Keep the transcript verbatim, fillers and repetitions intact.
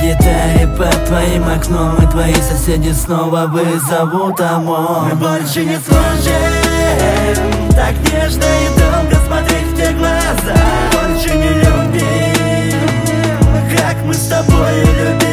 вылетая под твоим окном, и твои соседи снова вызовут ОМОН. Мы больше не сможем так нежно и долго смотреть в те глаза. Больше не любим, как мы с тобой любим.